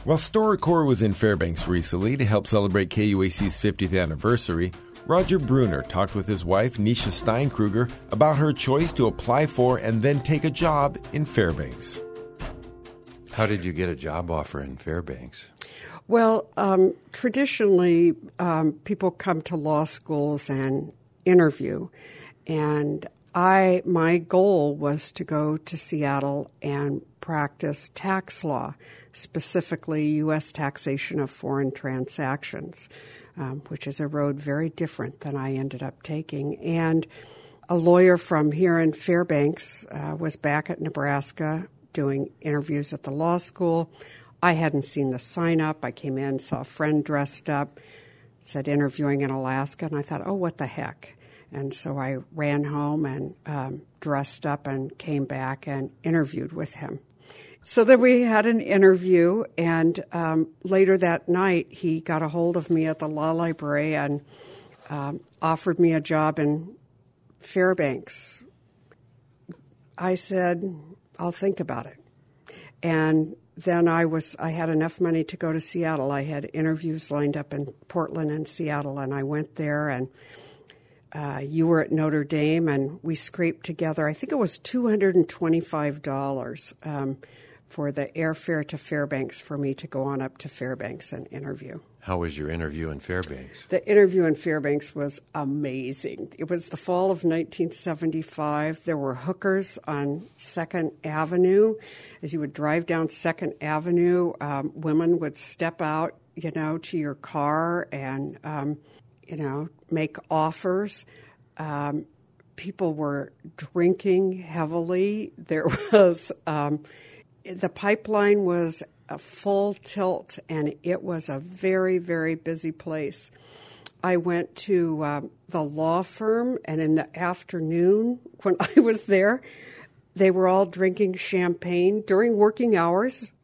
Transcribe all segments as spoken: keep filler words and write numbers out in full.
While StoryCorps was in Fairbanks recently to help celebrate K U A C's fiftieth anniversary, Roger Bruner talked with his wife, Nisha Steinkruger, about her choice to apply for and then take a job in Fairbanks. How did you get a job offer in Fairbanks? Well, um, traditionally, um, people come to law schools and interview, and I my goal was to go to Seattle and practice tax law, specifically U S taxation of foreign transactions, um, which is a road very different than I ended up taking. And a lawyer from here in Fairbanks uh, was back at Nebraska doing interviews at the law school. I hadn't seen the sign up. I came in, saw a friend dressed up, said interviewing in Alaska, and I thought, oh, what the heck? And so I ran home and um, dressed up and came back and interviewed with him. So then we had an interview, and um, later that night he got a hold of me at the law library and um, offered me a job in Fairbanks. I said, I'll think about it. And then I was I had enough money to go to Seattle. I had interviews lined up in Portland and Seattle, and I went there, and uh, you were at Notre Dame, and we scraped together, I think it was two hundred twenty-five dollars um, for the airfare to Fairbanks for me to go on up to Fairbanks and interview. How was your interview in Fairbanks? The interview in Fairbanks was amazing. It was the fall of nineteen seventy-five. There were hookers on Second Avenue. As you would drive down Second Avenue, um, women would step out, you know, to your car and, um, you know, make offers. Um, people were drinking heavily. There was um, the pipeline was a full tilt, and it was a very, very busy place. I went to uh, the law firm, and in the afternoon when I was there, they were all drinking champagne during working hours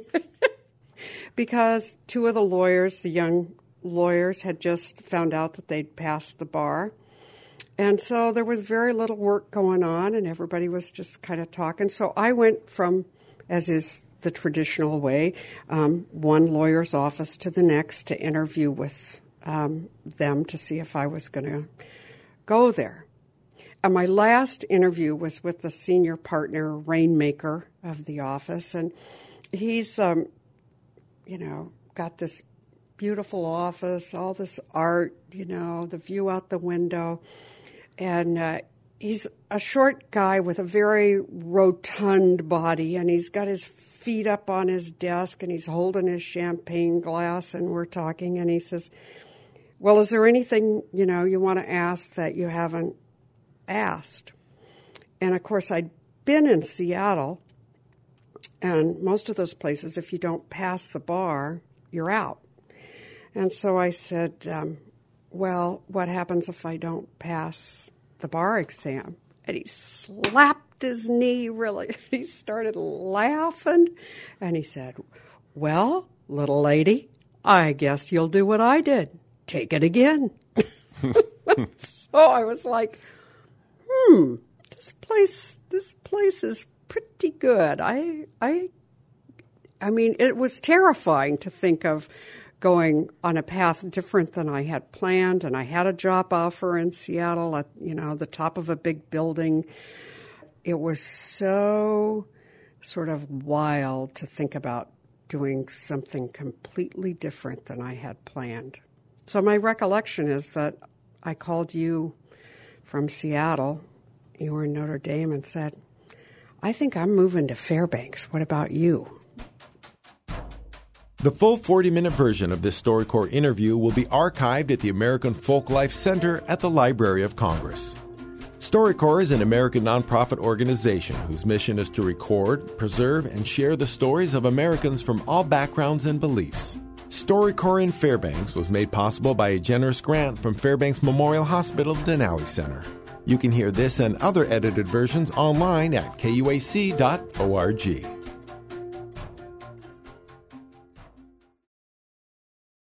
because two of the lawyers, the young lawyers, had just found out that they'd passed the bar. And so there was very little work going on, and everybody was just kind of talking. So I went from, as is the traditional way, um, one lawyer's office to the next to interview with um, them to see if I was going to go there. And my last interview was with the senior partner, Rainmaker, of the office. And he's, um, you know, got this beautiful office, all this art, you know, the view out the window. And uh, he's a short guy with a very rotund body, and he's got his feet up on his desk, and he's holding his champagne glass, and we're talking, and he says, well, is there anything, you know, you want to ask that you haven't asked? And, of course, I'd been in Seattle, and most of those places, if you don't pass the bar, you're out. And so I said, um, well, what happens if I don't pass the bar exam? And he slapped his knee, really. He started laughing, and he said, well, little lady, I guess you'll do what I did. Take it again. So I was like, hmm, this place, this place is pretty good. I, I, I mean, it was terrifying to think of going on a path different than I had planned, and I had a job offer in Seattle at, you know, the top of a big building. It was so sort of wild to think about doing something completely different than I had planned. So my recollection is that I called you from Seattle, you were in Notre Dame, and said, I think I'm moving to Fairbanks. What about you? The full forty-minute version of this StoryCorps interview will be archived at the American Folklife Center at the Library of Congress. StoryCorps is an American nonprofit organization whose mission is to record, preserve, and share the stories of Americans from all backgrounds and beliefs. StoryCorps in Fairbanks was made possible by a generous grant from Fairbanks Memorial Hospital Denali Center. You can hear this and other edited versions online at K U A C dot org.